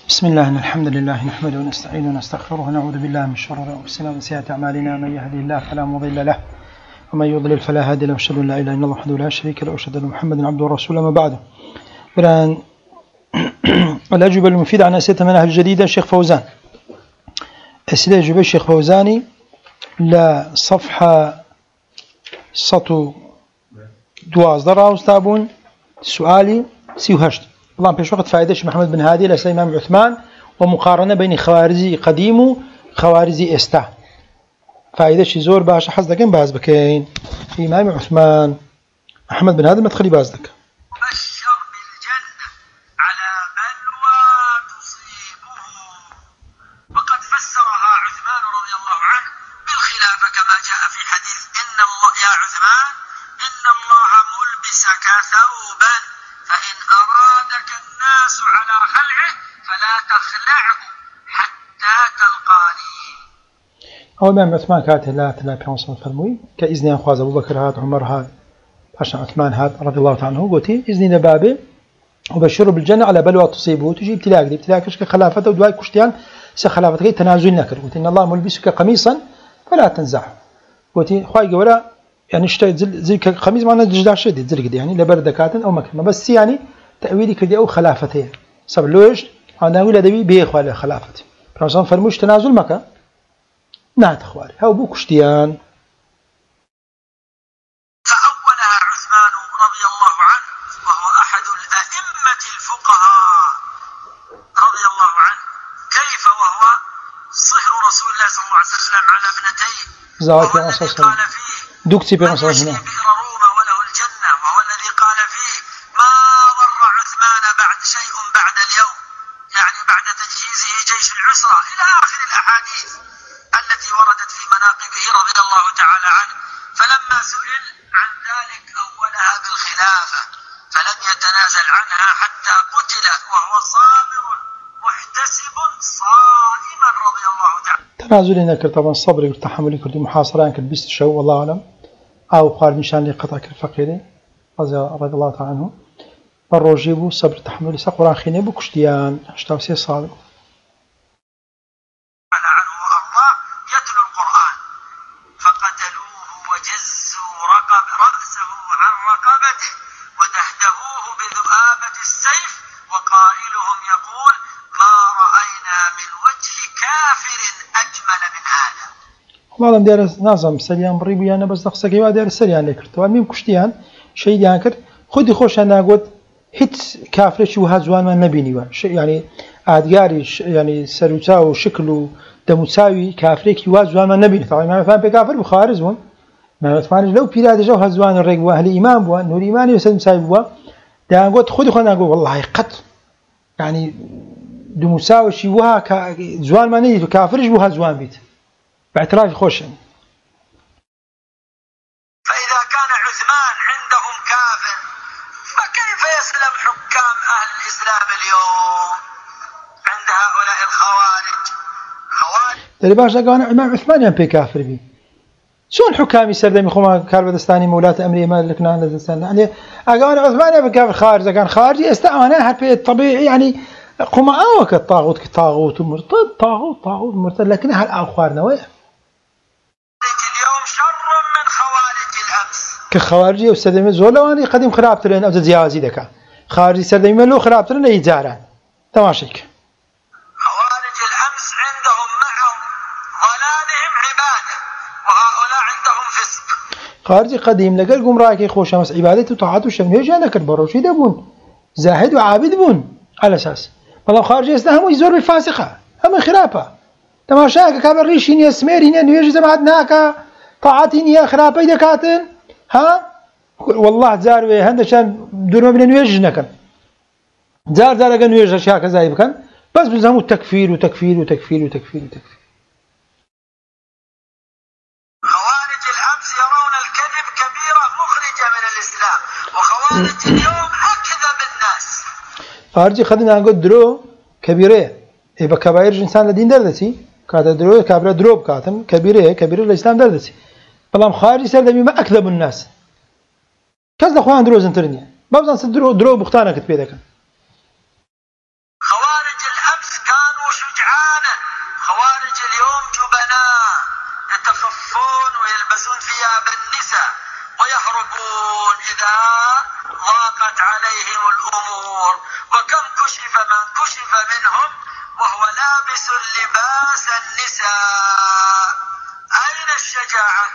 بسم الله إن الحمد لله نحمده ونستعينه ونستغفره ونعوذ بالله من شرور أنفسنا وسيئات أعمالنا من يهده الله فلا مضل له ومن يضلل فلا هادي له وأشهد أن لا إله إلا الله وحده لا شريك له وأشهد أن محمدا عبده ورسوله ما بعد. الآن الأجوبة المفيدة عن أسئلة المناهج الجديدة الشيخ فوزان. أسئلة أجوبة الشيخ فوزاني لصفحة سطو دواز درا وستابون سؤالي سيوهشت. الله بيش وقت فائدة محمد بن هادي لسي إمام عثمان ومقارنة بين خوارزي قديم وخوارزي استا. فائدة زور باش حزدك باز بكين إمام عثمان محمد بن هادي ما تخلي بازدك. بشر بالجنة على بلوى تصيبه وقد فسرها عثمان رضي الله عنه بالخلافة كما جاء في حديث إن الله يا عثمان إن الله ملبسك ثوبا فإن أرادك الناس على خلعه فلا تخلعه حتى تلقاني. أو إمام عثمان كاته لا بيونصن فرموي كإذن أخواز أبو بكر هاد عمر هاد عشان عثمان هاد رضي الله عنه قلتي إذن بابه وبشره بالجنة على بلوى تصيبه تجي ابتلاك دي ابتلاك كشك خلافته ودواي كشتيان سخلافتك تنازل نكر قلت إن الله ملبسك قميصا فلا تنزعه قلتي خواي قولا يعني اشتريت زي قميص معنا جدا شديد زي كده يعني لبردكات أو مكرمة بس يعني تأويلي كده أو خلافتين صار لوش أنا ولا دبي بيخوال خلافتي فرنسان فرموش تنازل مكة نعت خواري هاو بو كشتيان. فأولها عثمان رضي الله عنه وهو أحد الأئمة الفقهاء رضي الله عنه كيف وهو صهر رسول الله صلى الله عليه وسلم على ابنتيه وهو الذي قال فيه دوكتي من يشري بئر روما وله الجنة وهو الذي قال فيه ما ضر عثمان بعد شيء بعد اليوم يعني بعد تجهيزه جيش العسرة إلى آخر الأحاديث التي وردت في مناقبه رضي الله تعالى عنه. فلما سئل عن ذلك أولها بالخلافة فلم يتنازل عنها حتى قتل وهو صابر محتسب صائما رضي الله تعالى. تنازل نكر طبعا صبري والتحمل كردي محاصرة كرد بيست شو والله أعلم أو خارج نشان لقطع الفقيري رضي الله تعالى عنه بالروجيبو صبر تحمل سقران خيني بكشتيان اشتاوسي صادق عنه وأرضاه يتلو القرآن فقتلوه وجزوا رأسه عن رقبته ودهدهوه بذؤابة السيف وقائلهم يقول ما رأينا من وجه كافر أجمل من هذا. والله دار نازم سريان بريبي أنا بس دقسك يوا دار سريان لكرتوا المهم كشتيان شيء يانكر خدي خوش أنا قلت هيت كافر شو هزوان ما نبيني وا يعني أدياري يعني سروتا وشكله دمساوي كافرك يوازوان ما نبيني طبعا ما فهم بكافر بخارزون ما فهم لو بيراد جو هزوان الرجوا أهل إمام بوا نور إيماني وسلم سايب بوا ده قلت خدي خونا أقول والله قط يعني دمساوي شيء وها كزوان ما نبي كافر شو هزوان بيت باعتراف خوش. فإذا كان عثمان عندهم كافر فكيف يسلم حكام أهل الإسلام اليوم عند هؤلاء الخوارج؟ اللي باش أنا إمام عثمان ينبي كافر بي شون حكامي سردمي خوما كاربدستاني مولاة أمري ما لكنا لدستان يعني أنا عثمان ينبي كافر خارج كان خارجي استأمانه حتى الطبيعي يعني خوما أوك الطاغوت كطاغوت ومرتد طاغوت مرتد لكن هل أخوارنا وين اليوم شر من خوارج الأمس كخوارجي وسردمي زولواني قديم خرابترين أو زيازي دكا خارجي سردمي لو خرابترين يجاران تماشيك. خوارج الأمس عندهم معهم ضلالهم عبادة وهؤلاء عندهم فسق. خارجي قديم لقل قوم رايك خوش أمس عبادته وطاعته وشمنيه جانا كربروشي دبون زاهد وعابد بون على أساس والله خارجي يستهموا يزور بالفاسقة هم خرابة تماشاك كابر ريشين يسميرين نيجي زمادناك طاعتين يا خرابة دكاتن ها والله زاروي هندشان دون ما بين نيجي نكن زار كان نيجي أشياء كذا يبكن بس بزهموا التكفير وتكفير وتكفير وتكفير وتكفير. خوارج الأمس يرون الكذب كبيرة مخرجة من الإسلام وخوارج اليوم أكذب الناس. خارجي خدنا نقول درو كبيرة يبقى كبائر إنسان الدين دردسي كذا درو كبيرة دروب كاتم كبيرة الإسلام دردسي بلام خارجي سردمي ما أكذب الناس كذا أخوان درو زنترني ما بزن درو بختانة كتبي ذاك. خوارج الأمس بالعكس كانوا شجعانا. خوارج اليوم جبناء يتخفون ويلبسون ثياب النساء ويهربون إذا ضاقت عليهم الأمور، وكم كشف من كشف منهم وهو لابس لباس النساء. أين الشجاعة؟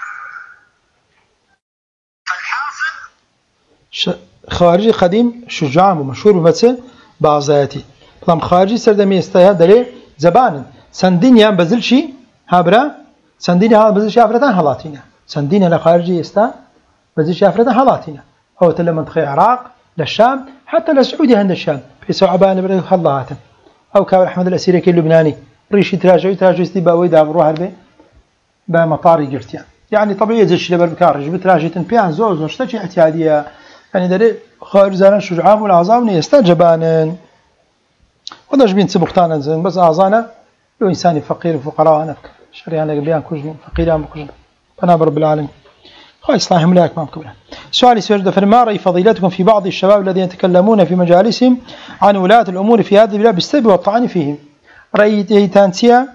فالحاصل خارجي قديم شجاع ومشهور بمثل بعضياتي بلام خارجي سردمي استيها دلي زبان سندينيان بزلشي هابرا سندينيان بزلشي افرتان هلاتينا سندينيان لخارجي استا بزلشي افرتان هلاتينا هو تلا منطقه العراق للشام حتى للسعوديه عند الشام في سعبان بره هلاتن او كاول احمد الاسيري اللبناني ريشي تراجعي استيباوي دا بروح هربي بمطار جرتيان يعني طبيعي زلشي لبر بكارج بتراجي تنبيان زوز وشتكي احتياديه يعني داري خارج زارن شجعان والعظام يستجبان وداش بين سبقتانا زين بس أعظانا لو إنساني فقير وفقراء أنا شريانا قبيان كوجن فقيران بكوجن أنا برب العالمين خايس الله ملاك ما بكبره. سؤالي سؤال فما رأي فضيلتكم في بعض الشباب الذين يتكلمون في مجالسهم عن ولاة الأمور في هذه البلاد بالسب والطعن فيهم؟ رأيتي تانسيا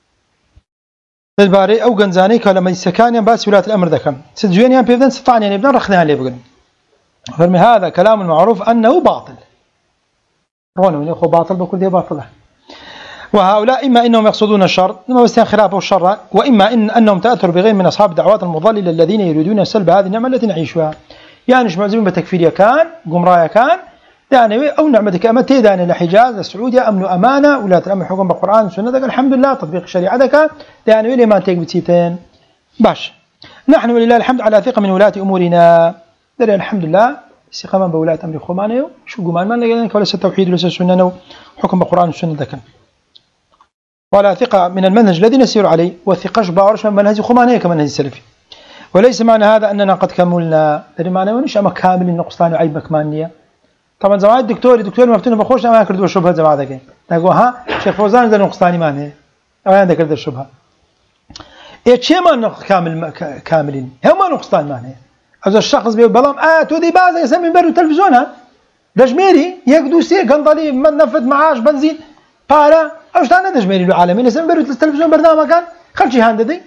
الباري أو جنزاني كلام السكان باس ولاة الأمر ذكم سجين يعني بيبدأ استطاع يعني بدنا رخناها ليه بقول فرمي هذا كلام معروف أنه باطل رونه يخو باطل بكل ذي باطله. وهؤلاء إما إنهم يقصدون الشر إما بس خلافه الشر وإما أنهم تأثروا بغير من أصحاب الدعوات المضللة الذين يريدون سلب هذه النعمة التي نعيشها. يعني مش معزمين بتكفير كان قمرايا كان يعني أو نعمة كأمة تيدان الحجاز السعودية أمن وأمانة ولاة الأمر حكم بالقرآن والسنة الحمد لله تطبيق الشريعة ذاك يعني ولي ما تيجي بتسيتين باش. نحن ولله الحمد على ثقة من ولاة أمورنا دري الحمد لله استقامة بولاة أمر خمانه شو قمان ما لقينا ولا التوحيد ولا السنة وحكم بالقرآن والسنة ذاك ولا ثقة من المنهج الذي نسير عليه والثقة باورش من منهج خمانه كمنهج السلفي. وليس معنى هذا أننا قد كملنا دري معنى ونش أما كامل النقصان وعيب مكمانية. طبعا زمان الدكتور مفتون بخوش ما يكرد الشبهة زمان ذاك تقول ها شيخ فوزان ذا نقصاني معناه أو عندك كرد الشبهة إيه شيء ما كاملين هم ما نقصان معناه. هذا الشخص بيقول بلام تودي بعض يسمي برو تلفزيون ها دجميري يقدو سي قنطلي من نفذ معاش بنزين بارا أوش تانا دجميري العالمين يسمي برو التلفزيون برنامج كان خلشي هانددي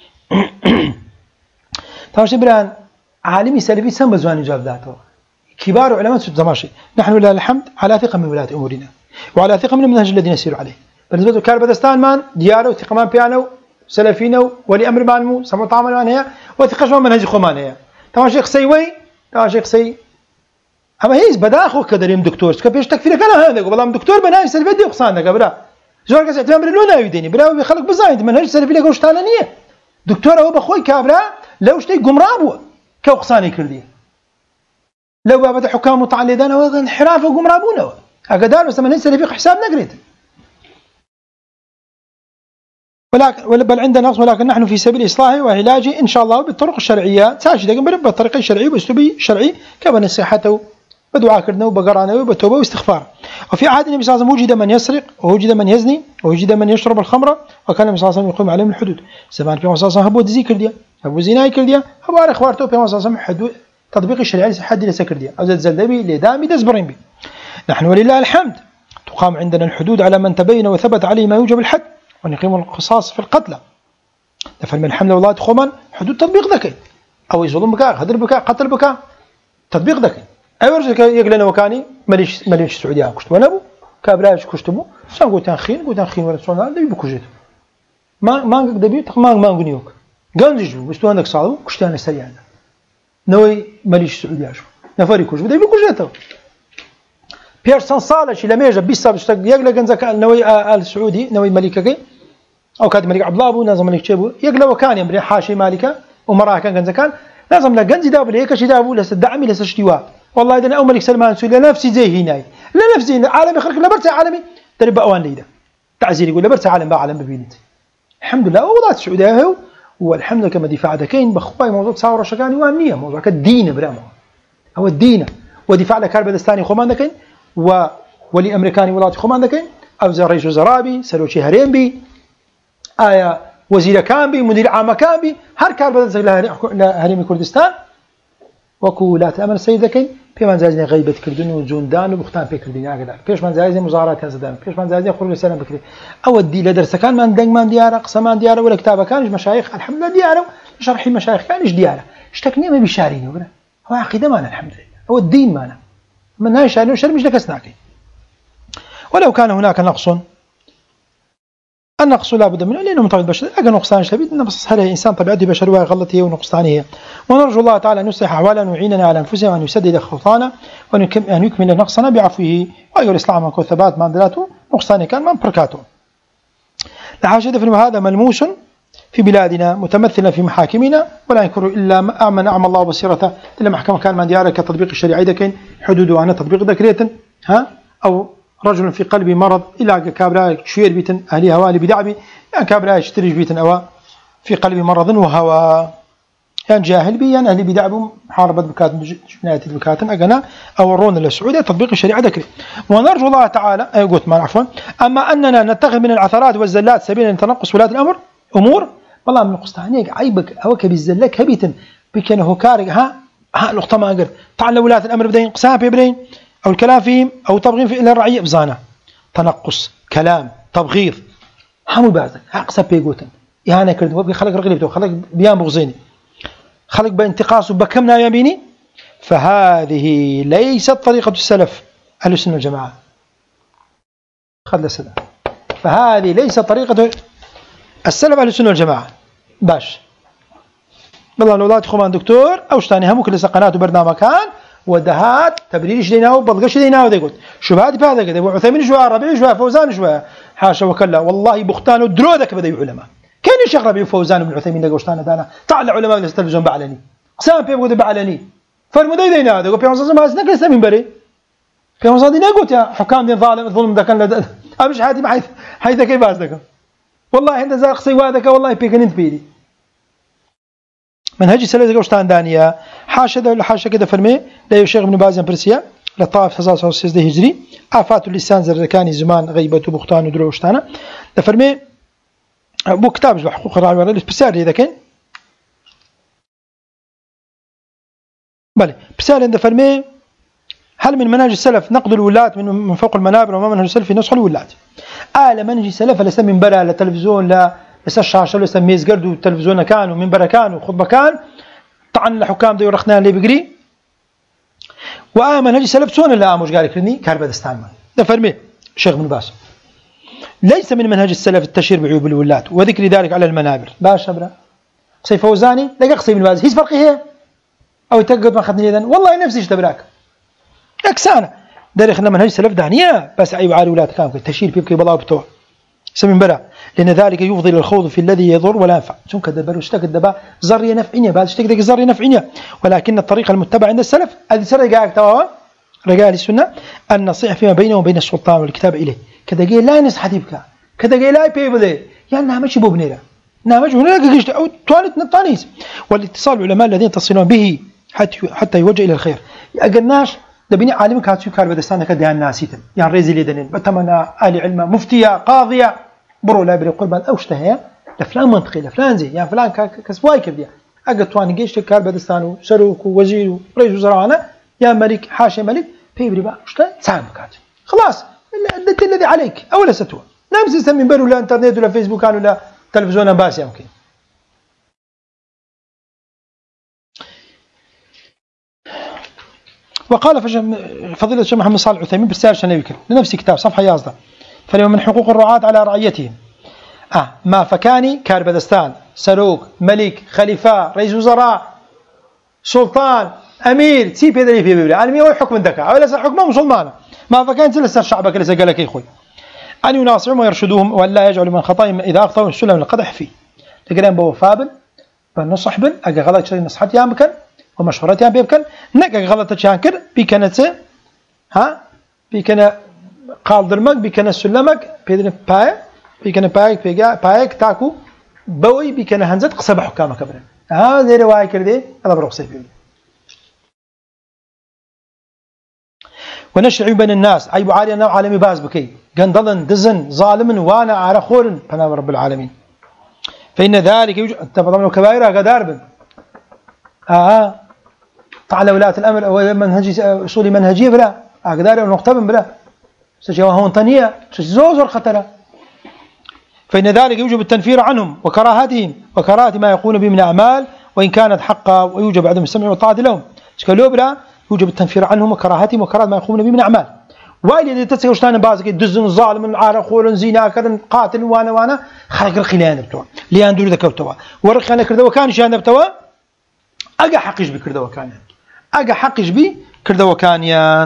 تماشي بران عالمي سلفي سم زواني جاب ذاته كبار علماء زماشي. نحن لله الحمد على ثقة من ولاة أمورنا وعلى ثقة من المنهج الذي نسير عليه. بالنسبة لكربدستان مان دياره ثقة مان بيانو سلفينو ولي أمر مانمو سمو طعام مان هي وثقة شو منهج خمان هي تمام شيخ سيوي شيخ سي أما هيز بداخو كدريم دكتور كبيش تكفير كلام هذا والله دكتور بناي سلفي دي قصانا قبله زور كذا اعتماد لونا يديني بلا بيخلق بزايد منهج سلفي لك وش تانية دكتور هو بخوي كابلا لو شتي قمرابو كوقصاني كرديه لو بابد حكام متعلدان وهذا انحراف وقمرابونه أقدار بس منهج سلفي حساب نقريت ولكن بل عندنا نقص ولكن نحن في سبيل إصلاحه وعلاجه إن شاء الله بالطرق الشرعية تاجي لكن بالطريقة الشرعية وبأسلوب شرعي كما نصيحته بدعاء كردنا وبقرانه وبتوبة واستغفار. وفي عهد النبي صلى الله عليه وسلم وجد من يسرق ووجد من يزني ووجد من يشرب الخمر وكان النبي صلى الله عليه وسلم يقيم عليهم الحدود. زمان في صلى الله عليه وسلم هبو ذكر ديا هبو زنا يكر ديا هبو على إخوارته في صلى الله عليه وسلم حدود تطبيق الشريعة حد لسكر ديا أو زلدبي لدامي دزبرين بي. نحن ولله الحمد تقام عندنا الحدود على من تبين وثبت عليه ما يوجب الحد ونقيم القصاص في القتلى. فمن حمل والله خمان حدود تطبيق ذكي أو يظلم بك هدر بك قتل بك تطبيق ذكي. أورجك يقلنا وكاني ماليش السعودية كشت ولا أبو كابلاش كشتمو سان قلت خين ولا صنع ده بكوجت ما قدبي ما غنيوك قانجو بس تو عندك صالو كشت أنا سريع نوي ماليش السعودية شو نفري كوج ده بكوجته بيرسون صالش لما يجي بيساب يقلا جنزك نوي السعودي نوي ملكك أو كاد ملك عبد الله أبو نازم ملك شبو يقلا وكان يمري حاشي مالكه ومراه كان جنزكان لازم لا جنزي دابل هيك شي دابو لس الدعمي لس اشتواء والله إذا أو ملك سلمان سوري نفسي زي هناي لا نفسي عالمي خلق لا برت عالمي تربى أوان ليدا تعزير يقول لا برت عالم بعالم ببينت الحمد لله والله السعودية هو والحمد لله كما دفاع ذكين بخواي موضوع تصاور شكاني وانية موضوع كالدين برامه هو الدين ودفاع لكربدستاني خمان ذكين ولي أمريكاني ولاتي خمان ذكين أو زي رئيس وزرابي سلوشي هرين بي آية وزير كان بي مدير عام كان بي هر كربدستان لهريم كردستان وكولات أمر السيد ذكين پێمان جایزنی غیبەتکردن و جوندان و بوختان پێکردنی ئاگدار پێشمان جایزنی مزارات هەزدان پێشمان جایزنی خروج لەسەر بکرێت ئەوە دی لە دەرسەکانمان دەنگمان دیارە قسەمان دیارە و لە کتابەکانیش مەشایخ الحەمدولله دیارە و شەرحی مەشایخەکانیش دیارە شتێک نییە بشارینەوە برە ئەوە عەقیدەمانە الحەمدولله ئەوە دینمانە من ناشارین و شەرمیش لە کەس ناکەین ولو كان هناك نقص النقص لا بد منه لأنه من طبيعة البشر أجل نقصان شديد نقص هذا إنسان طبيعته بشر وغلطه ونقصانه ونرجو الله تعالى أن يصلح أحوالنا ويعيننا على أنفسنا وأن يسدد خطانا وأن يكمل نقصنا بعفوه وأيها الإسلام والثبات ما عندلاته نقصان كان من بركاته لحاجة في هذا ملموس في بلادنا متمثلا في محاكمنا ولا ينكر إلا من أعمى الله بصيرته إلا محكمة كان من ديارك تطبيق الشريعة دكين حدوده أنا تطبيق ذكرية أو رجل في قلبه مرض إلى كابرا شوير بيتن أهلي هوالي بدعبي يعني كابرا يشتري بيتن أوا في قلبه مرض وهوى يعني جاهل بي يعني أهلي بدعبهم حاربة بكات جناية بكات أجنا أورون للسعودية تطبيق الشريعة ذكري ونرجو الله تعالى قلت ما عفوا أما أننا نتخذ من العثرات والزلات سبيلا لتنقص ولاة الأمر أمور والله من قسطانيك عيبك أوك بالزلك هبيتن بكنه كارج ها نقطة ما أقدر تعال ولاة الأمر بدين قسام بيبرين أو الكلام فيهم أو تبغين في إلى الرعية بزانا تنقص كلام تبغيض حمو بازك أقصى بيجوتن إهانة كرد وبي خلق رغلبته خلق بيان بغزيني خلق بانتقاص وبكمنا يميني فهذه ليست طريقة السلف أهل السنة والجماعة خذ السلف فهذه ليست طريقة السلف أهل السنة والجماعة باش والله الأولاد خمان دكتور أو شتاني همو كل قناة وبرنامج كان ودهات تبريرش ليناه وبلغش ليناه وده يقول شبهات بهذا كده وعثيمين شوية ربيع شوية فوزان شوية حاشا وكلا والله بختان ودرودك بدأ علماء كان الشيخ ربيع فوزان وابن عثيمين ده قشطان دانا طلع علماء من التلفزيون بعلني قسام بيقول بعلني فرمودي ليناه ده وبيعمل صوص ما أسنك لسه من بري بيعمل صادي نقول يا حكام دين ظلم ده كان أمش حياتي ما حيث كيف بازدك والله عند زاق سوادك والله بيكنت بيدي منهج سلسلة قشطان دانيا حاشا كده فرمي لا الشيخ ابن باز برسيا لطائف 1916 هجري آفات اللسان زركاني زمان غيبة بختان ودرو قشطانه فرمي بو كتاب حقوق الرعاية بسال إذا كان بلى بسال عند فرمي هل من منهج السلف نقد الولاة من فوق المنابر وما منهج السلف نصح الولاة منهج السلف ليس من برا لا تلفزيون لا لسه الشاشة لسه ميز قرد والتلفزيون كان ومنبر كان وخطبة كان طعن الحكام دي ورخنا اللي بيجري وآمن هجي سلف سون اللي آموش قال كرني كاربدستان ما ده فرمي شيخ بن باز ليس من منهج السلف التشهير بعيوب الولاة وذكر ذلك على المنابر باش أبرا قصي فوزاني لقى قصي بن باز هيس فرقي هي أو يتقد ما خدني إذن والله نفسي اشتبراك أكسانة ده خلنا منهج السلف دهنيا بس عيب على الولاة كان التشهير بيبكي بلا بتوع سمين برا لأن ذلك يفضي للخوض في الذي يضر ولا ينفع شون كدبر واشتك الدبا زرية نفعية بعد اشتك دك زرية نفعية ولكن الطريقة المتبعة عند السلف هذه سر رجاءك توا رجاء السنة النصيحة فيما بينه وبين السلطان والكتاب إليه كذا جاي لا ينصح حديبك كذا جاي لا يبيبله يعني نعمش بوبنيرة نعمش بوبنيرة كجشت أو توالت نطانيس والاتصال العلماء الذين تصلون به حتى يوجه إلى الخير أجناش دبني عالمك هاتشو كاربدستان كده الناسيتن يعني رزي لدنين بتمنى آل علم مفتية قاضية برو لا بري قربان أوشتها لفلان منطقي لفلان زي يعني فلان كسواي كبدي أقطوان جيش كاربدستان وسروك ووزير ورئيس وزراء يا ملك حاشا ملك بيبري بقى وشتا سامكات خلاص الذي عليك أولا ستوى لا مسيس من بر ولا انترنت ولا فيسبوك ولا تلفزيون باس يمكن وقال فضيلة الشيخ محمد صالح العثيمين برسالة شنويكر لنفس كتاب صفحة يازدة فاليوم من حقوق الرعاة على رعيتهم ما فكاني كاربدستان سروك ملك خليفة رئيس وزراء سلطان أمير تسيب هذا اللي في بيبلي عالمي هو حكم الدكاء ولا حكمه مسلمان ما فكان لسه شعبك لسه قال لك يا اخوي أن يناصرهم ويرشدوهم ولا يجعل من خطأهم إذا أخطأوا السلم القدح فيه تقولين بو فابل بنصح بن أجا غلط شيء نصحت يا مكان ومشورات يا بيبكن نك غلط شانكر بيكنت بيكنا قال درمك بيكنا سلمك بيدن بيكنا بايك تاكو بوي بيكنا هنزت قصب حكامك كبر هذا رواية كردي هذا برقصي فيه ونشر عيوب بين الناس عيب عالي أنا عالمي باز بكي قندلن دزن ظالم وانا على خور فانا رب العالمين فإن ذلك يوجد تفضل كبائر قدار بن على ولاة الأمر أو منهج أصول منهجية بلا أقدار ونقطة بلا سجوا هون طنية زوزر خطرة. فإن ذلك يوجب التنفير عنهم وكراهتهم وكراهة ما يقولون به من أعمال وإن كانت حقا، ويوجب عدم السمع والطاعة لهم. شكلوا بلا يوجب التنفير عنهم وكراهتهم وكراهة ما يقولون به من أعمال. وإلى إذا تسوي شتان بازك دزن ظالم عارق خور زنا كرن قاتل وانا خلق الخليان بتوع ليان دور ذكرتوا ورخنا كردوا كان شان بتوع أجا حقيش بكردوا كان أجا حقيش بي كردوا كان يان.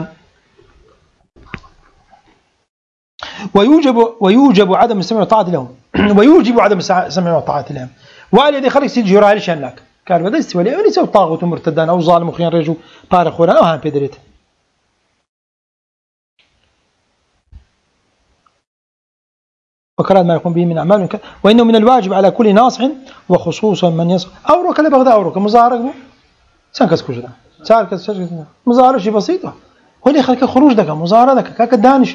ويوجب عدم السمع والطاعة لهم ويوجب عدم السمع والطاعة لهم. وإلى إذا خلق سيد جرال شانك قال بدل استوى ولا يسوي طاغوت مرتدان أو ظالم وخيان رجو بارخ خوران أو هم بيدريت. وكراد ما يقوم به من أعمال وإنه من الواجب على كل ناصح وخصوصا من يصح أوروك لبغداد أوروك مظاهرك سانكس كوجدا سانكس مظاهرة شيء بسيطة هو خلك خروج دك مظاهرة دك كاك دانش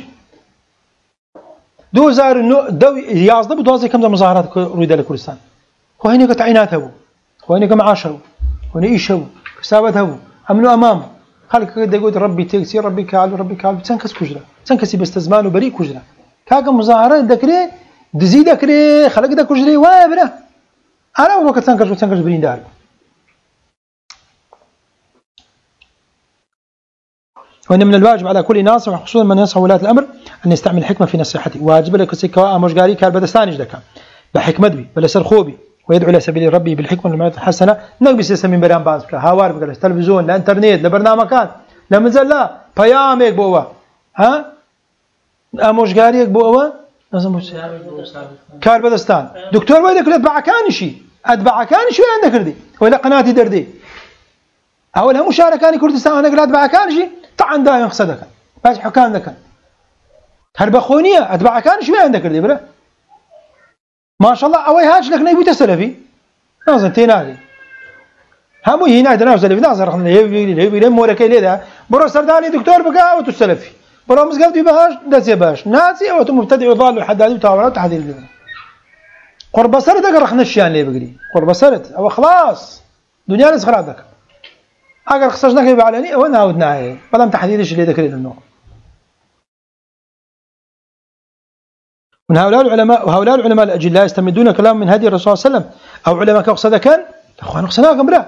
دو زار إنه دو يازده بدوازي كم مظاهرات رويدا لكردستان هو هنا كتعيناته هو هنا كمعاشه هو هنا إيشه حسابته عملوا أمامه خلك كده يقول ربي تكسي ربي كعل ربي كعل سانكس كوجدا سانكسي باستزمان وبريء كوجدا كاك مظاهرة دكري دزي دكري خلق دكوجري وابره أنا وقت سانكس برين دار. وإن من الواجب على كل ناصح وخصوصا من ينصح ولاة الأمر أن يستعمل الحكمة في نصيحته. واجب لك سكوا مشجاري كالبدستانج دكا بحكمة بي بلا سرخوبي ويدعو إلى سبيل ربي بالحكمة والموعظة الحسنة نقبس يسمين برام باز بلا هاوار بقى تلفزيون لا إنترنت لا برنامج لا مزل لا بيامك بوا ها مشجاريك بوا كالبدستان دكتور ويدك أتبع كانشي عندك ردي ولا قناتي دردي أولها مشاركاني كردستان أنا قلت أتبع كانشي طعن دائما خصدك باش حكام ذاك هربخونية أتبع كانشي وين عندك ردي بلا ما شاء الله أوي هاج لك نبي تسلفي نازل تينادي هم هنا عندنا سلفي نازل رحنا يبي مورك ليه برو سرداني دكتور بقى وتسلفي برو مسقط يبهاش دسي باش ناسي أو مبتدئ يضال وحدادي وتعاون وتحديد قرب سرد أقرأ الشيان اللي بقري قرب سرد أو خلاص دنيا نسخر هذاك أقرأ خصصنا كيف علني أو نعودنا هي بدل تحديدش اللي ذكر النوع. من هؤلاء العلماء الأجلاء يستمدون كلام من هدي الرسول صلى الله عليه وسلم أو علماء كقصد كان أخوان قصدناكم بلا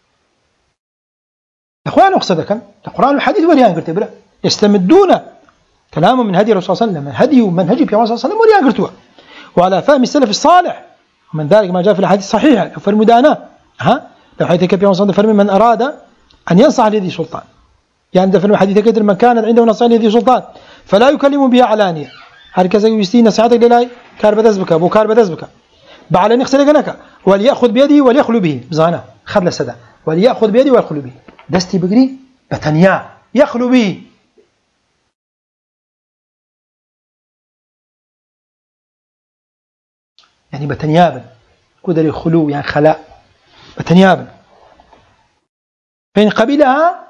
أخوان قصد كان القرآن والحديث وليان قلت بلا يستمدون كلام من هدي الرسول صلى الله عليه وسلم هدي ومنهج في الرسول صلى الله عليه وسلم وليان قلتوا وعلى فهم السلف الصالح ومن ذلك ما جاء في الحديث الصحيحة في المدانة لو حيث كبير وصلنا فرمي من أراد أن ينصح لذي سلطان يعني ده في الحديث كثير من كانت عنده نصيحة لذي سلطان فلا يكلم بها علانية هركز يستي نصيحتك للاي كاربدز بك أبو كاربدز بك بعلن يخسر جنك وليأخذ بيده وليخلو به زانا خذ لسدا وليأخذ بيده ويخلو به دستي بقري بتنيا يخلو به يعني بتنيابا قدر يخلو يعني خلاء بتنيابا فإن قبلها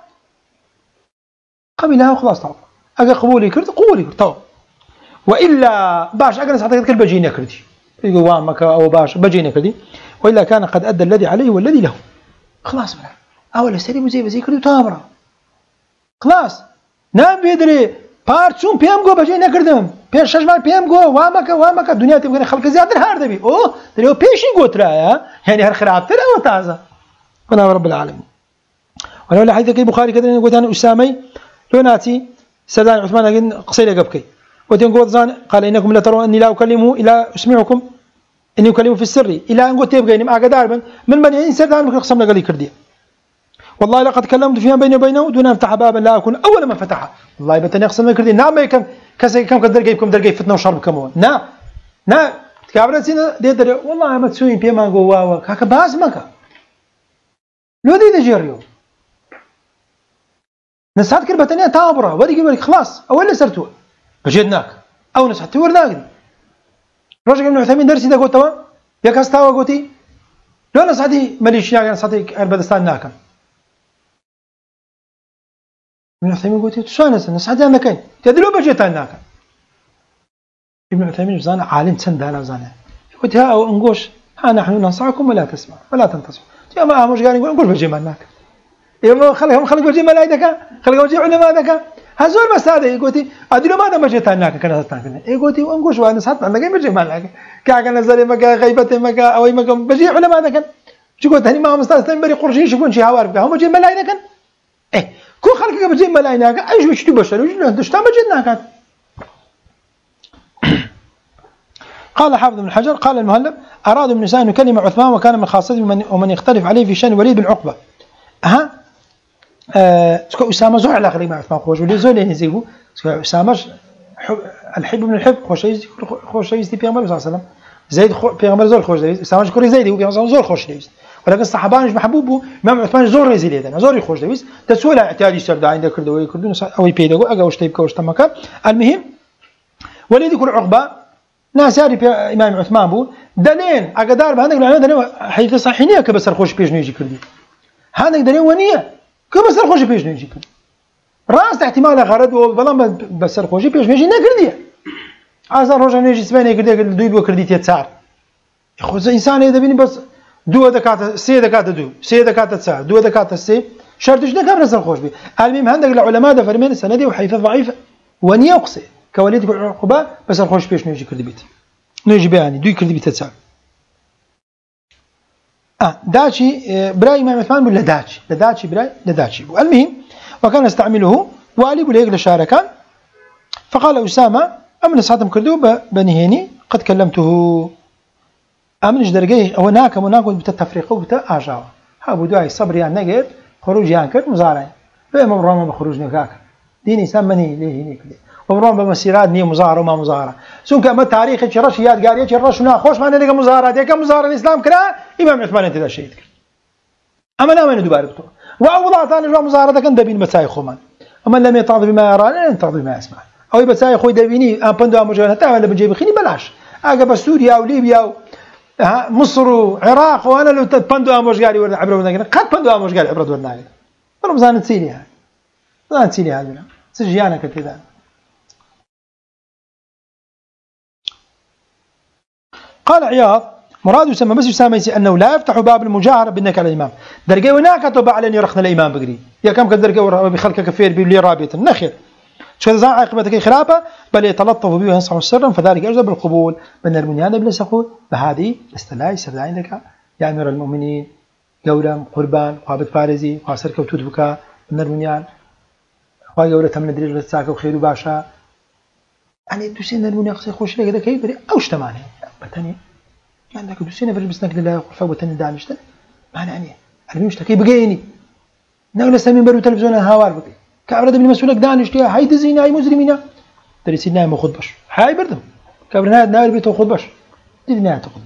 وخلاص طبعا أجا قبولي كرت طبعا وإلا باش أجلس حتى كل بجينا كردي يقول وامك أو باش بجينا كردي وإلا كان قد أدى الذي عليه والذي له خلاص بلا أول سري زي كردي تامرة خلاص نام بيدري بارتشون بيام جو بجينا كردم بيش شجمال بيام جو وامك الدنيا تبغى خلق زيادة هار دبي أوه ترى بيشين جو ترى يعني هالخراب ترى وتازة فنا رب العالمين. ولولا حديث البخاري كذا يقول أنا أسامي لو ناتي سيدنا عثمان قصير قبكي وتنقول زان قال إنكم لا ترون أني لا أكلمه إلا أسمعكم إني أكلمه في السر إلى أن قلت يبقى مع قدار من بني إنسان دائما قسمنا قال كردي والله لقد كلمت فيها بيني وبينه دون أن أفتح بابا لا أكون أول من فتحه والله بتني قسمنا كردي نعم كم قدر جايبكم در جاي فتنة وشرب كمون نا تكابرتين ديدر والله ما تسوين بيما جوا كاك باز مكا لو دي دجيريو نسات كربتني تابرة ودي قبل خلاص أول سرتوا بجدناك أو نسحت ورناك رجع ابن عثيمين درسي ده قلتوا يا كاستوا قلتي لو نسحتي ماليش ناقة نسحتي أربدستان ناكا ابن عثيمين قلتي تشانس نسحتي أنا كين تدلو بجيتان ناكا ابن عثيمين زان عالم سندانا زانه قلت ها أو نقوش ها نحن ننصحكم ولا تسمع ولا تنتصحوا يا ما مش قال نقول بجي مالناك يوم خلق وجه ملائكة خلق وجه علماء ذكا هزول بس هذا يقولي أدلو ماذا مجت هناك كنا ستانكنا يقولي وانقوش وانا صحت عندك مجي ملائكة كأجا نزل مكا غيبة مكا أو مكا بجي علماء ذكا شو قلت هني ما مستأذن بري قرشين شو كون شيء هوار بكا هم جي ملائكة كان إيه كل خلق بجي ملائكة أيش بيشتي بشر وجنا دشتا مجدنا كان قال حافظ بن حجر قال المهلب أراد ابن سعد كلمة عثمان وكان من خاصته ومن يختلف عليه في شأن الوليد بن عقبة تكو أسامة زور على خليل مع عثمان خوش ولي زور لين يزيقوا تكو أسامة الحب من الحب خوش يزدي بيغمبر صلى الله عليه وسلم زيد بيغمبر زور خوش يزدي أسامة شكوري زيدي وبيغمبر زور خوش يزدي ولكن الصحابة مش محبوبه إمام عثمان زور يزيد هذا زور خوش يزدي تسوي له اعتيادي سرد عند كردوي يكردون أو يبيدوا أجا وش تيبكا وش تمكا المهم وليد يكون عقبة ناس يعرف إمام عثمان بو دلين أقدار بهذا العلماء دلين حيث صحيحية كبسر خوش بيجنو يجي كردي هذا دلين ونية كبسر خوش بيجنو يجي كردي راس احتمال غرض وبلام بسر خوش بيجنو يجي نكردي عزار روجا نيجي سبعين كردي دوي بو كردي تيتسار خذ إنسان إذا بيني بس دو دكات سي دكات دو سي دكات تسار دو دكات سي شرطش ده كبسر خوش بي المهم عندك العلماء ده فرمين سندي وحيفة ضعيفة ونية وقصي كوليد عقبة بس الخوش بيش نيجي كردي بيت نيجي بيعني دوي كردي بيت تسعة داتشي براي إمام عثمان ولا داتشي براي لداتشي المهم وكان يستعمله والي وليق لشاركان فقال أسامة أمن ساعتهم كردو بنهيني قد كلمته أمنش درجيه أو ناك وناك بتتفريقه وبتأجاوه هابو دعاء الصبر يعني نجد خروج يانكر مزارعين فإما مرام بخروج نكاك ديني سمني ليه هنيك ومرام بمسيرات نية مزارة وما مزارة سون كما تاريخ يشرش ياد قاري يشرش ناخوش ما نلقى مزارات يا كمزارة الإسلام كلا إمام عثمان أنت ذا الشيء أما لا من دبارته وأوضاع ثاني جوا مزارة كان دبين بتساي خومن أما لم يتعظ بما يرى لا يتعظ بما يسمع أو يبتساي خوي دبيني أبندو أمجانة تعمل بنجيب خيني بلاش أجا سوريا وليبيا مصر وعراق وأنا لو تبندو أمجاني ولا عبرة ولا قد بندو أمجاني عبرة ولا ناقل فلو مزانة تسيلي هذا تسيلي هذا سجيانا كذا قال عياض مراد يسمى بس يسمى أنه لا يفتح باب المجاهرة بأنك على الإمام درجة هناك تبع على أن يرخنا الإمام بقري يا كم كدرجة بخلك كفير بيولي رابطا نخير شو هذا عاقبتك خرابة بل يتلطف به وينصح سرا فذلك أجزاء بالقبول بأن المنيان بلا سخول فهذه استلاي سر عندك يا أمير المؤمنين جورم قربان قابض فارزي واسر كوتوت بكا من المنيان وجورة من دريج للساك وخير باشا يعني تسين المنيان خوش لك كيف بري أوش تمانه بتاني عندك دوسينا في البسنك لله وقفة وتاني دانشتن ما يعني المش تكي بقيني نقول سامين برو تلفزيون الهوار بقي كابرد ابن مسؤولك دانشتي هاي تزينا هاي مجرمين دري سيدنا ما خد باش هاي بردم كابرنا نايل بيته خد باش دي نهاية خد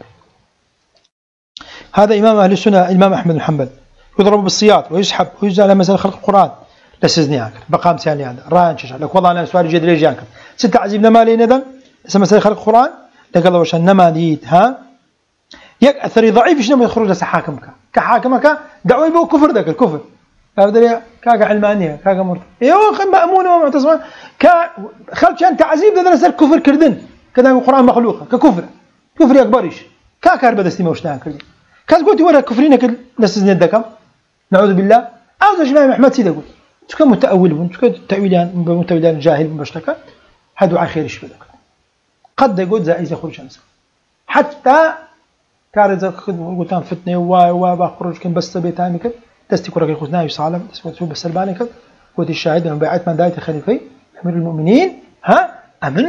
هذا إمام أهل السنة الإمام أحمد بن حنبل يضرب بالصياط ويسحب ويجزى على مسألة خلق القرآن لسزني هاكر بقام ثاني هذا راين شش لك والله أنا سؤال جد ليش جانك ستة عزيبنا ما لين هذا اسمه مسألة خلق القرآن لقال الله وش نما ديت ها يك أثري ضعيف شنو يخرج لس حاكمك كحاكمك دعوة به كفر ذاك الكفر هذا كاجا علمانية كاجا مرت يوه مأمونة ومعتصمة خلش أنت عزيب ذا نسأل كفر كردن كذا القرآن مخلوقه ككفر كفر أكبرش كاكار بدستي موشتان كردن كاز قلت ورا كفرينك لسزني الدكم نعوذ بالله أو زوج الإمام أحمد سيد أقول شو كان متأول شو كان متأولان جاهل بمشتكى هذا على خير إيش بدك قد يقول زائز يخرج شمس حتى كارز قلتان فتنة وبخرج كن بس بيتامي كده دستي كرة الخزناء يصالم دستي بس الباني كده قلت الشاهد من بيعت من داية الخليفة أمير المؤمنين ها أمن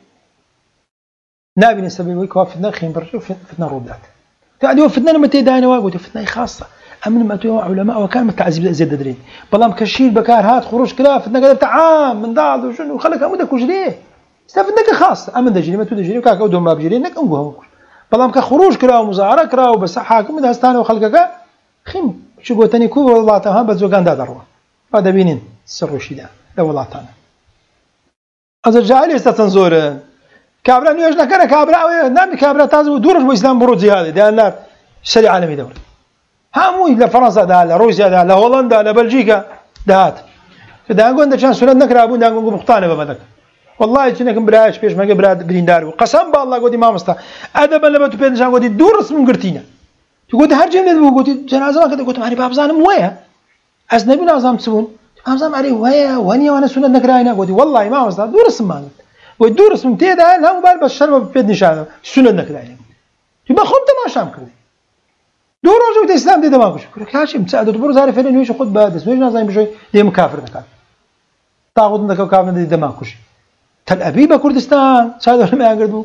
نابي نسبي ويك وفتنة خيم برجو فتنة روبلات تعدي وفتنة لما تيدانا وقلت فتنة خاصة أمن ما توه علماء وكان متعذب زيد درين بلام كشيل بكار هات خروج كلا فتنة كده تعام من ضاد وشنو خلك أمودك وجريه استفدناك خاصة أمن دجري ما تدجري وكاك أودهم ما بجري إنك أنقوهم بلام كخروج كلا ومزارة كلا وبس حاكم ده استانه وخلقك خيم شو قلت تاني كوب والله تها بزوجان ده دروه هذا بينين سر شيدا لا والله تانا هذا الجاهل يستنزور كابرا نيوش نكنا كابرا نعم كابرا تازو دورش وإسلام برود زيادة ده النار شريعة عالمي دور هامو إلى فرنسا ده لا روسيا ده لا هولندا لا بلجيكا دهات فده نقول ده كان سنة نكرا أبون ده نقول مختانة بمدك والله يجينك براش بيش ما قبل بريندار وقسم بالله قودي ما مستا أدب لما تبين شان قودي دور اسم قرتينا تقول هرجع من قودي جنازة كده قلت ماني باب زانم ويا أجنبي نازم تسون نازم عليه ويا وأنا سنة نكراينا قلت والله ما وصل درس ما قلت درس من تيدا لا مبال بس شرب بيد نشانه سنة نكراينا يبقى خمت ما شام كذي دور رجوع الإسلام ده ما كوش كل كاشي مساعد تبور زارف هنا نيجي خد بادس نيجي نازم بشوي ده مكافر نكال تاخذ عندك كافر ده ما كوش تل أبيب كردستان ساعد ما يقدروا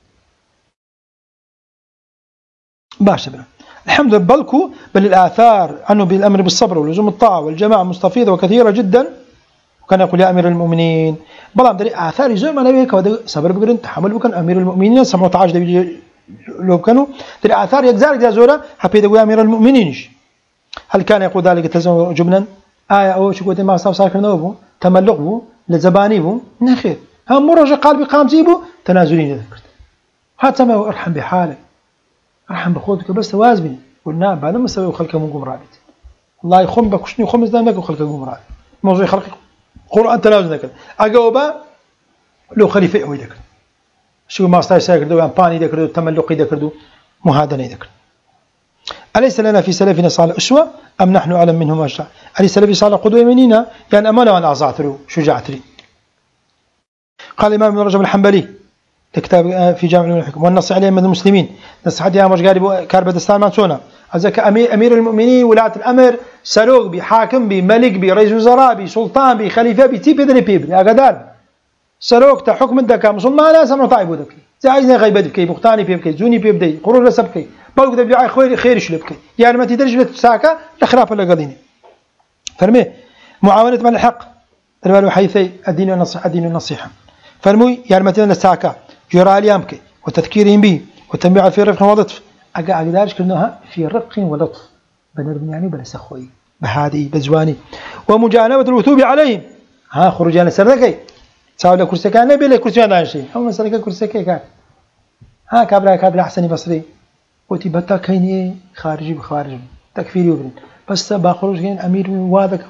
باشا الحمد لله بل الآثار عنه بالأمر بالصبر ولزوم الطاعة والجماعة مستفيضة وكثيرة جدا وكان يقول يا أمير المؤمنين بلام دري آثار يزوم على ويك وده صبر بقرن تحمل بكن أمير المؤمنين سمعوا تعاج ده لو كانوا دري آثار يجزار جازورة حبيت يقول يا أمير المؤمنين هل كان يقول ذلك تزوج جبنا آية أو شو قلت ما صار كرنوبه تملق بو لزباني بو نخير هم مرجع قلبي قام جيبه تنازلين ذكرت حتى ما أرحم بحاله أرحم بخوتك بس توازني قلنا بعد ما سوي خلقه من قمرات الله يخم بكشني خمس دانك وخلقه قمرات موضوع خلق قرآن تنازل ذكر أجاوبه لو خليفة هو ذكر شو ما استاي ساكر دو باني ذكر تملقي ذكر دو مهادنة ذكر أليس لنا في سلفنا صالح أسوة أم نحن أعلم منهم أشجع أليس سلفي صالح قدوة مننا يعني أمانة وأنا أعزعترو شجاعتري قال الإمام ابن رجب الحنبلي كتاب في جامع الحكم والنص عليه من المسلمين نص حد يا مشغالي كربدستان ما تونا أذاك أمير المؤمنين ولاة الأمر سلوك بحاكم بملك برئيس وزراء بسلطان بخليفة بتيب يدري بيب يا قدار سلوك تحكم الدكا مسلمان لا سمع طيب ودك زايزني غيبة بكي بختاني بيبكي زوني بيبدي قرور لسبكي بقول ده بيعي خير شلبكي يعني ما تدرج لتساكا لخراف ولا قضيني فرمي معاونة من الحق الوالو حيثي الدين والنصيحة فرمي يعني ما تدرج لتساكا جرى ليامك وتذكيرهم به والتنبيه في رفق ولطف أقدرش كلها في رفق ولطف بنرمي يعني بلا سخوي بهادي بزواني ومجانبة الوثوب عليهم ها خروجان سردكي تساوي كرسي كان نبي له كرسي ما شيء أو مثلا كرسي كان ها كابرا كابرا حسني بصري قلت بتا كيني خارجي بخارج تكفيري وبرين بس باخرج كين أمير من وادك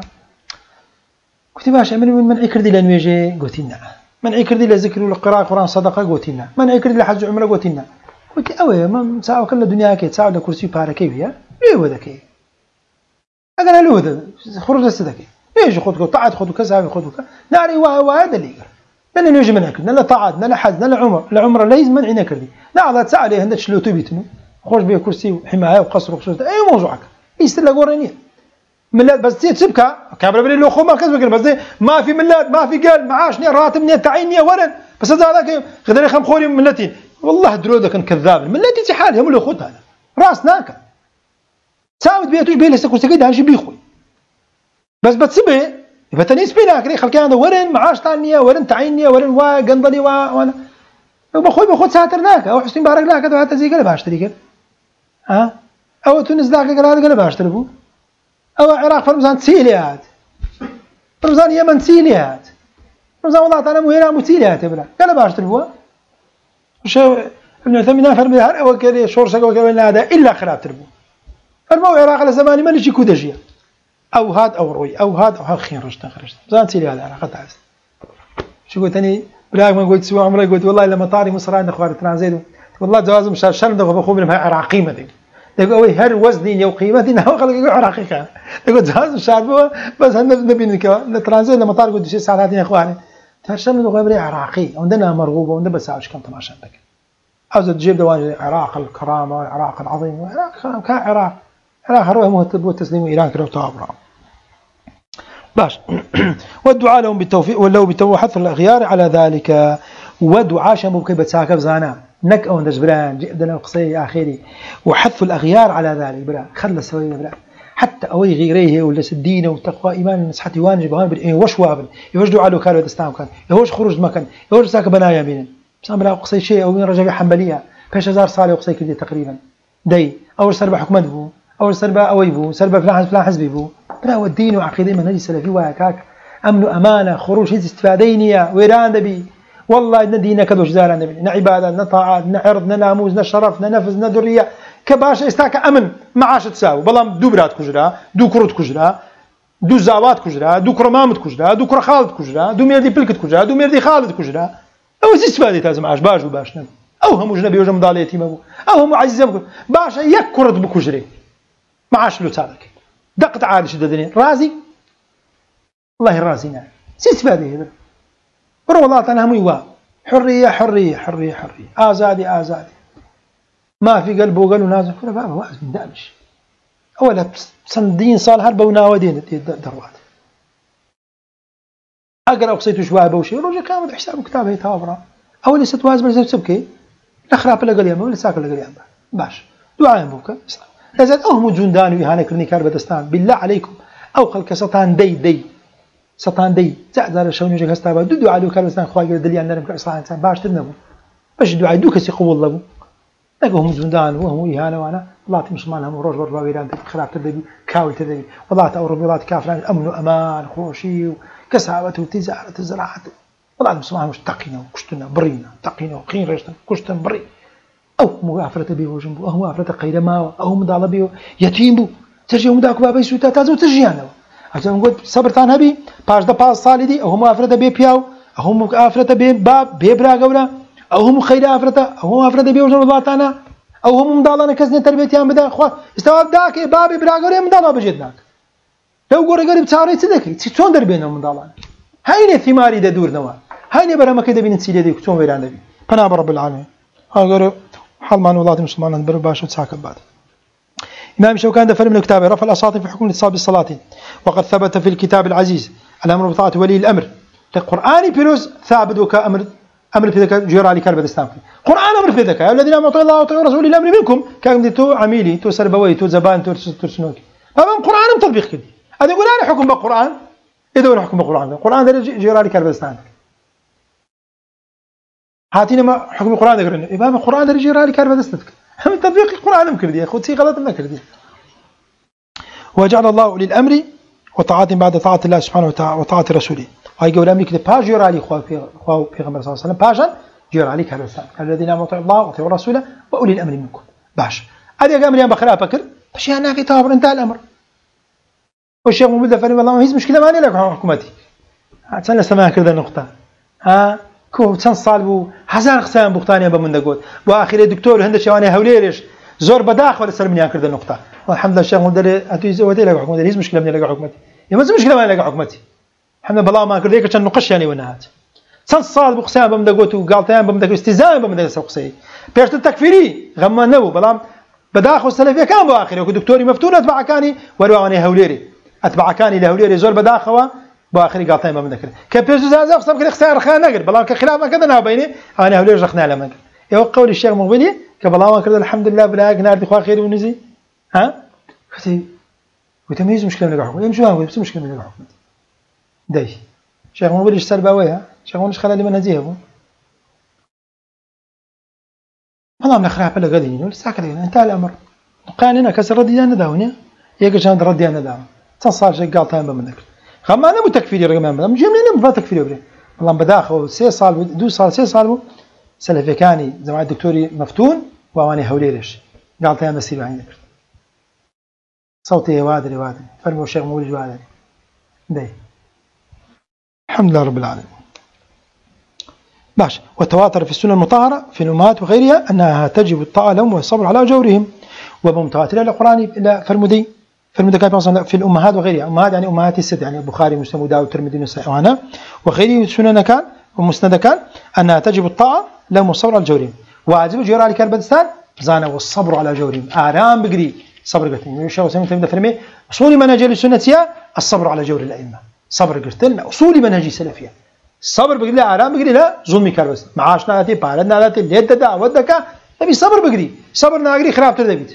قلت باش أمير من منعي كردي لنويجي قلت نعم منعي كردي لذكر والقراءة قرآن صدقة قلت نعم منعي كردي لحج عمره قلت نعم قلت أوه ما ساعة كل الدنيا كي ساعة كرسي باركي بيا ليه وذا كي أنا له وذا خروج السدكي ليش خذك طاعت خذك كذا خذك ناري وهذا اللي يقر لأن نيجي منك لا طاعت لا حج لا عمره لا يزمن عنا كردي لا على ساعة عليه هندش لو تبيتنو خرج بيه كرسي وحماية وقصر وخصوص أي موضوعك يستلا قرنيه ملات بس تسبك كابر بلي لو خو ما كسبك بس ما في ملات ما في قال معاشني راتبني تعيني ورن بس هذاك غدري خم خوري ملتين والله درودك كذاب ملتي تي حالي هم لو خد هذا راس ناكل ساوت بيتوش بيه لسه كرسي كده هنجي بيخوي بس بتسبه فتنيس بينا كري خلك هذا ورن معاش تانية ورن تعينية ورن وقنضلي وانا باخذ ساترناك او حسين بارك لك هذا حتى زي قلب اشتري كده ها او تونس ذاك قال هذا قلب اشتري او العراق فرمزان تسيليات فرمزان يمن تسيليات فرمزان والله تعالى مهينا متسيليات بلا قلب اشتري وشو ابن عثيمين فرمي هر او كده شورسك وكده هذا الا خراب تربو فرموا العراق على زمان ما ليش كودجيه او هاد او روي او هاد او خير رشت خرجت زان تسيلي هذا العراق تعس شو قلت اني بلاك ما قلت سوى عمري قلت والله لما طاري مصر عند اخوان ترانزيت والله جواز مش شرم ده بخو من عراقي ما تقول هر وزني يو قيمتي هو خلق عراقي كان تقول جواز مش عارف بس نبي نترانزيت لما طاري قلت 6 ساعات يا اخواني ترشم له غير عراقي عندنا مرغوبه وعندنا بس عاوش كم تماشى بك عاوز تجيب دوان العراق الكرامه والعراق العظيم والعراق كعراق عراق هروه مهتب والتسليم ايران كره وتعبر باش والدعاء لهم بالتوفيق ولو بتوحث الأغيار على ذلك ودعاء شموك بتساكب زانا نك أو نجبران جئدنا وقصي آخري وحث الأغيار على ذلك بلا خلى سوي بلا حتى أوي غيره ولا سدينه وتقوى إيمان نصحتي وان جبهان بالإيه وش وابل يوش دعاء له كانوا يتستعم كان يوش خروج مكان يوش ساك بنايا بينن بس بلا قصي شيء أو من رجع حنبلية كاش هزار صالح وقصي كذي تقريبا داي أول سربة حكمت بو أول سربة أوي بو سربة فلان حزبي بو لا والدين وعقيدة منهج السلفي وهكاك أمن أمانة خروج استفادينية ويران دبي والله إن دينك كذوش زاران دبي نعبادة نطاعات نعرض نناموز نشرف ننفذ ندرية كباش استاك أمن معاش تساوي بلام دو برات كجرا دو كروت كجرا دو زاوات كجرا دو كرمامت كجرا دو كر خالد كجرا دو ميردي بلكت كجرا دو ميردي خالد كجرا أو استفادة لازم عاش باش وباش نبي أو هم جنبي وجم ضاليتي مبو أو هم عزيزة باش يك كرت بكجري معاش لو تسالك دقت عادش ددني رازي والله رازينا سيستفاد هذا برو والله أنا هم يوا حرية حرية حرية حرية آزادي آزادي ما في قلبه قالوا نازل ولا بابا واحد من دامش أولا صندين صالح هربا وناودين دروات أقرأ قصيت شوية بوشي رجع كامل حساب كتابه يتابرا أول ست واز بس تبكي الأخراب اللي قال يا ولا ساكن اللي قال يا باش دعاء بوك لازم أهم جندان ويهانا كرني كار بدستان بالله عليكم أو خلك سطان دي سطان دي زعزر شلون يجي هستابا دو دعاء كار بدستان خواجة دليل نرم كإصلاح إنسان باش تنبو باش دعاء دوك سيقول له لقوهم جندان وهم يهانا وأنا والله مسلمان هم روج بربا ويران خراب تدبي كاول تدبي والله تأورب والله كافر أمن وأمان خوشي وكسابة وتجارة الزراعة والله مسلمان مش تقينا وكشتنا برينا تقينا وقين رجتنا كشتنا بري أو مغافرة بيه وجنبه أو مغافرة قيد ماوى أو مضالة بيه يتيم بو ترجي مداك بابا يسوي تازو ترجيانه عشان نقول صبرت عنها بي باش ده باس صالدي أو مغافرة بيه بياو أو مغافرة بيه باب بيه براغولا أو هم خير آفرته أو هم آفرته بيه وجنب الله تعالى أو هم مضالة كسنة تربيتيان بدا خوا استواب داك بابي براغولا مضالة بجدناك لو قرر قريب تساري تذكري تشون دربينهم مضالة هاي الثمار ده دور نوا هاي برا كده بين تسيلي ديك تشون ويران دبي فنا رب العالمين قالوا حال ما نولات المسلمان برو باش وتساكب بعد إمام شوكان ده فيلم الكتاب رفع الأساطين في حكم الاتصال بالصلاة وقد ثبت في الكتاب العزيز الأمر بطاعة ولي الأمر القرآن بيروز ثابت وكأمر أمر في ذلك جير على كرب الإسلام قرآن أمر في ذلك الذين أطيعوا الله وأطيعوا رسول الأمر منكم كان تو عميلي تو سربوي تو زبان تو ترسنوك هذا القرآن مطبق كده هذا يقول أنا حكم بالقرآن إذا أنا حكم بالقرآن القرآن ده جير على كرب الإسلام هاتينا ما حكم القرآن ده قرنا إمام القرآن ده جير على كرب الإسلام هم تطبيق القرآن ممكن دي خد شيء غلط ما كردي وجعل الله للأمر وطاعة بعد طاعة الله سبحانه وتعالى وطاعة رسوله هاي قول أمريكا باج جير علي خوا پیغمبر صلى الله عليه وسلم باجا جير علي كرب الإسلام الذين أطيعوا الله وأطيعوا رسوله وأولي الأمر منكم باش هذا أمر يا بخلاف بكر باش أنا كتاب انتهى الأمر والشيخ مبدأ فريم الله ما هي مشكلة ما لك حكومتي سنة سماها كذا النقطة كو چند سال بو هزار قسم بوختانيا بمن دقوت واخيرا دكتور هند شواني هوليرش زور بداخل ولا سلمني كرد النقطه والحمد لله الشيخ مدري اتي زودي لك حكومتي ليش مشكله من لك حكومتي يا ما مشكله ما لك حكومتي الحمد لله ما كرد كان نقش يعني ونهات چند سال بو قسم بمن دقوت وقالتين بمن دقوت استزام بمن دقوت قصي بيرت التكفيري غما نو بلام بداخل سلفيه كان بو اخر دكتوري مفتون اتبع كاني ورواني هوليري اتبع كاني لهوليري زور بداخل باخري قاطعين ما بنذكر كبيرز زازا قسم كده خسار خان نقر بلا كخلاف كذا انا بيني انا هولي رخنا لما يا قول الشيخ مقبلي كبلا ما كده الحمد لله بلا نار اخوا خير ونزي ها ختي وتمييز مشكله من الحكم يمشوا هو بس مشكله من الحكم داي الشيخ مقبلي سلباويها الشيخ مش خلى لي من نزيهه والله من خراب بلا قدين ولا ساكت انتهى الامر كان هنا كسر ردي انا داوني يا كان ردي انا داون تصار شيء قالتين ما بنذكر خما أنا متكفير رقم مدام جميلين ما تكفير بري والله بداخل 6 صال 2 صال 6 صال سلفي كاني زمان الدكتوري مفتون وأنا هوليرش قالت يا مسير عندك صوتي وادري فرموا الشيخ مولج وادري ده الحمد لله رب العالمين باش وتواتر في السنة المطهرة في الأمهات وغيرها أنها تجب الطاعة لهم والصبر على جورهم وبمتواتر إلى القرآن إلى فرمودي في الأمهات وغيرها أمهات يعني أمهات الست يعني البخاري مسلم وداود والترمذي والنسائي وأنا وغيره سنن كان ومسند كان أنها تجب الطاعة لهم والصبر على جورهم واجب جور على كربستان زانا والصبر على جورهم آرام بقري صبر قتل الشيخ وسلم تبدأ فرمي أصول منهج السنة الصبر على جور الأئمة صبر قتلنا أصول منهج السلفية الصبر بقري لا آرام بقري لا ظلم كربستان معاشنا ذاتي باردنا ذاتي ليد دا ودك تبي صبر بقري صبر ناقري خراب تردبيت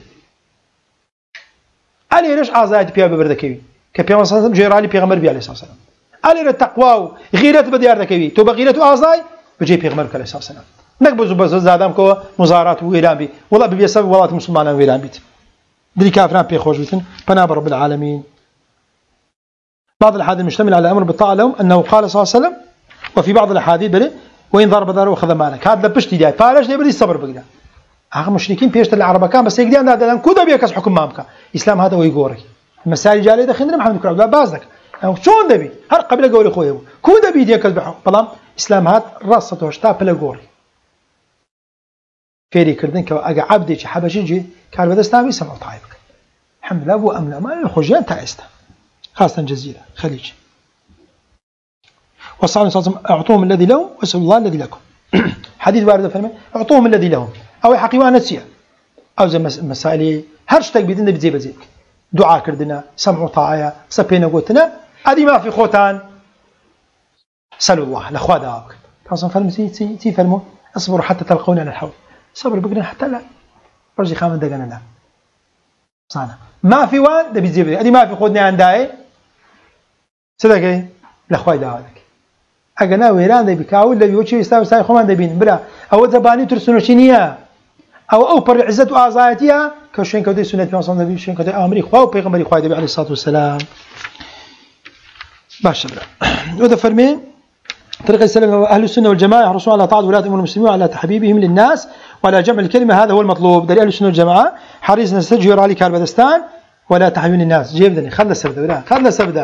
علي ليش آزاد بيا ببردكوي كبيا مثلا جيرالي بيغمر بيا عليه الصلاة والسلام علي التقوى وغيرة بديار ذكوي تو بغيرة آزاي بجي بيغمر عليه الصلاة والسلام نقبض بس زادام كوا مزارات وإيران بي والله بيسبب والله مسلمان وإيران بيت دلي كافران بيخوش بيتن فناب رب العالمين بعض الأحاديث مشتمل على أمر بالطاعة لهم أنه قال صلى الله عليه وسلم وفي بعض الأحاديث بلي وإن ضرب دار وأخذ مالك هذا بشتي جاي فارش ليه بدي الصبر بقدر آخر مشركين بيشت العرب كان بس يقدر هذا لان كودا بيكس حكم مامك إسلام هذا ويقوري المسائل جالي دخلنا محمد كراب لا بازك شون دبي هر قبل قولي خويه كودا بيدي يكس بحكم بلام إسلام هذا رصته وشتا بلا قوري فيري كردن كوا أجا عبدي حبشي جي كان بدأ إسلامي سمع طيبك الحمد لله أبو أملا ما الخجيان تايستا خاصة جزيرة خليج. والصحابة صلى الله عليه وسلم أعطوهم الذي لهم واسألوا الله الذي لكم. حديث وارد فرمي أعطوهم الذي لهم أو حقيقة نسيا أو زي مسائل هرشتك بدنا بزي بزيك دعاء كردنا سمع طاعة سبينا قوتنا هذه ما في خوتان سألوا الله لأخوة دعاك فأصلا فرمي تي فرموا اصبروا حتى تلقون على الحوض صبر بقنا حتى لا رجي خامن دقنا لا صانا ما في وان ده بزي بزيك هذه ما في خودنا عندها صدق لأخوة دعاك أجنا ويران ده بكاول ده بيوتشي يستوي ساي خمان ده بين برا أو زباني ترسنو شنيا أو بر عزة وآزايتها كشين كودي سنة بيوصل النبي شين كودي أمري خوا وبيغمري خوا النبي عليه الصلاة والسلام باشا وذا فرمي طريق السلام أهل السنة والجماعة يحرصون على طاعة ولاة أمور المسلمين وعلى تحبيبهم للناس وعلى جمع الكلمة هذا هو المطلوب دليل أهل السنة والجماعة حريص نستجير على كالبدستان ولا تحبيب للناس جيب دني خلص سبدا خلص سبدا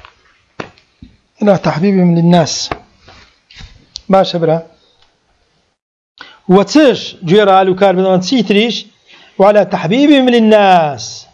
لا تحبيبهم للناس باشا برا وتسش جيرا لوكار بدون تسيتريش وعلى تحبيبهم للناس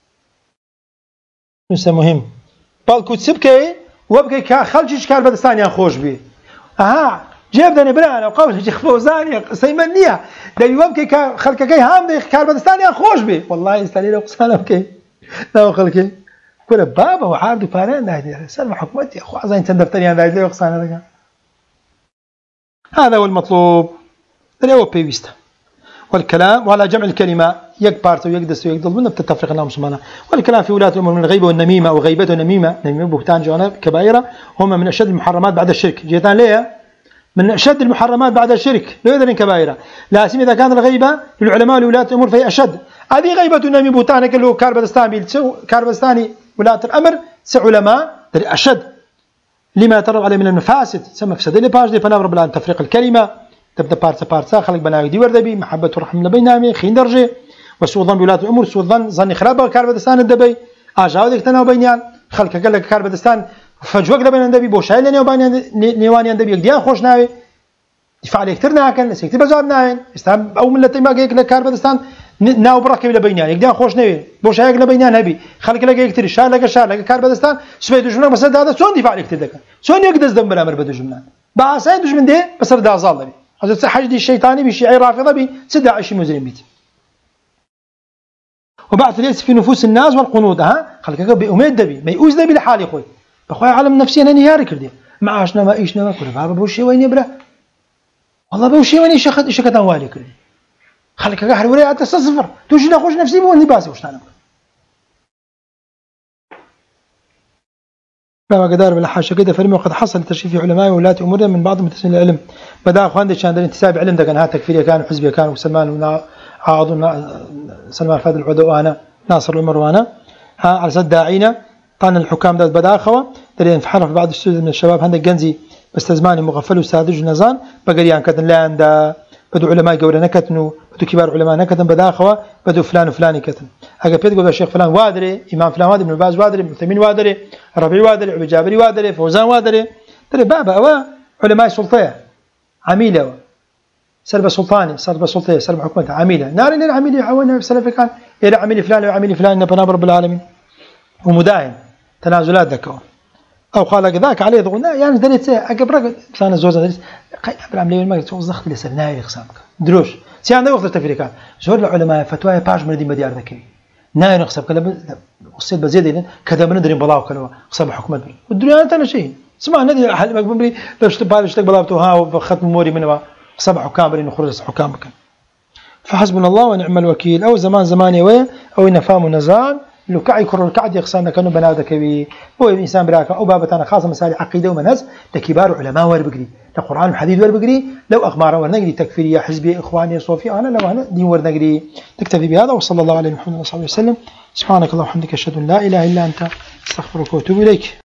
نسا مهم بالكو تسبكي وابكي كخلجش كار بدستان يا خوش بي جيب دني برا لو قول شيخ فوزان سيمنيه داي وابكي كخلكي هام دي كار بدستان يا خوش بي والله يستلي لو قسنا اوكي لا خلكي كل بابا وعارض فاران داير سلم حكمتي اخو عايزين تندفتني انا داير قسنا هذا هو المطلوب اللي هو بيويستا والكلام وعلى جمع الكلمة يكبارت ويقدس ويقدل من بتتفرق النام سبحانه والكلام في ولاة الأمور من الغيبة والنميمة أو غيبة ونميمة نميمة بهتان جوانب كبائرة هما من أشد المحرمات بعد الشرك جيتان ليه من أشد المحرمات بعد الشرك لو يدرين كبائرة لا سيما إذا كان الغيبة للعلماء لولاة الأمور فهي أشد هذه غيبة النميمة بهتان كله كاربستاني ولاة الأمر علماء أشد لما يترتب عليه من المفاسد سمى فساد لي باج دي فنام رب العالمين تفريق الكلمة تبدا بارتسا خلق بناوي دي وردبي محبة ورحمة بينامي خين درجة وسوء ظن بولاة الأمور سوء ظن خرابة كاربدستان الدبي أجاو ديك تناو بينيان خلق قال لك كاربدستان فجوك لبين الدبي بوشايل لنيو بينيان نيوانيان دبي يقديان خوش ناوي دفاع عليه كتير ناكن لسه كتير بزاد ناوين استهم أو من التيما جيك لكاربدستان ناو براكب لبينيان يقديان خوش ناوي بوشايل لبينيان هبي خلق لك كتير شار لك كاربدستان سبيد دجمنا بس هذا سون دفاع عليه كتير دكان سون يقدس دم بالأمر بدجمنا بعسين دجمن ده بس رد أزال دبي هذا حاجة الشيطاني بشيعي رافضة بي سد عشي مزرين بيت وبعث ليس في نفوس الناس والقنوط خلق بأميد دبي ما يؤذ دبي لحالي خوي بخوي عالم نفسي أنا نهاري كردي ما عاشنا ما إيشنا ما كل بابا بوشي وين يبرا والله بوشي وين إيش كتان والي كردي خلق قهر ولا أتصفر توجي نخوش نفسي بوني باسي وش تانا بما قدار بالحاشة كده فرمي وقد حصل تشريف علماء وولاة أمورنا من بعض متسنين العلم بدأ أخوان دي عند الانتساب علم ده كان هات تكفيرية كانوا حزبية كانوا سلمان عاض سلمان فهد العودة وأنا ناصر العمر وأنا على سد داعينا طعن الحكام ده بدأ أخوة دليل انفحرف في بعض السود من الشباب هندك جنزي بس زماني مغفل وسادج نزان بقريان كتن لا عند بدو علماء قولنا كتنو بدو كبار علماء نكتن بدأ أخوة بدو فلان وفلان كتن أجا بيتقول الشيخ فلان وادري إمام فلان وادري ابن باز وادري ابن ثمين وادري ربيع وادري عبد جابري وادري فوزان وادري ترى بابا أو علماء سلطية عميلة سلب سلطاني سلب سلطية سلب حكومة عميلة نار إلى العميلة يحولنا في سلف كان إلى عميل فلان وعميل فلان نبنا رب العالمين ومداين تنازلات ذكوا أو قال ذاك عليه ضغنا يعني دريت أقبرك فلان الزوجة دريت قبل عملية ما توزخت لسه نايل خصامك دروش سي عنده وقت التفريقات زور العلماء فتوى باج مردي مديار ذكي نايل خصام كلا وصيت بزيد كذا بندري بلاو كانوا خصام حكومة والدنيا أنا شيء اسمع ندي حل مقبري لو اشتبال بلاوته ها وختم موري منها خصام حكام بري نخرج حكام كان فحسبنا الله ونعم الوكيل أو زمان يوي أو نفام نزان لو كعي كرر الكعد يخصنا كانوا بناده كبي هو إنسان براك أو بابتنا خاصة مسائل عقيدة ومنهج لكبار علماء وربقري لقرآن وحديث وربقري لو أخبار ورنقري تكفيرية حزبي إخواني صوفي أنا لو أنا دين ورنقري تكتفي بهذا وصلى الله عليه محمد صلى الله عليه وسلم سبحانك اللهم وبحمدك أشهد أن لا إله إلا أنت أستغفرك وأتوب إليك.